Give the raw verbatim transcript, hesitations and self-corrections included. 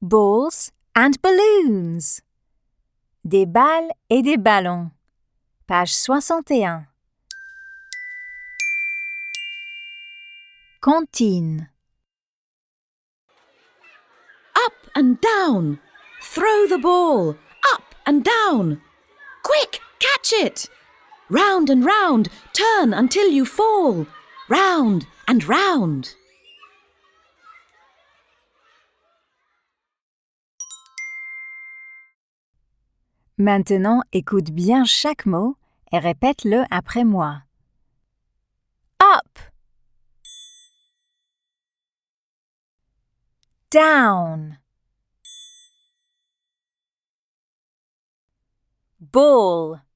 Balls and balloons. Des balles et des ballons. Page soixante et un. Comptine. Up and down. Throw the ball. Up and down. Quick, catch it. Round and round. Turn until you fall. Round and round. Maintenant, écoute bien chaque mot et répète-le après moi. Up. Down. Ball.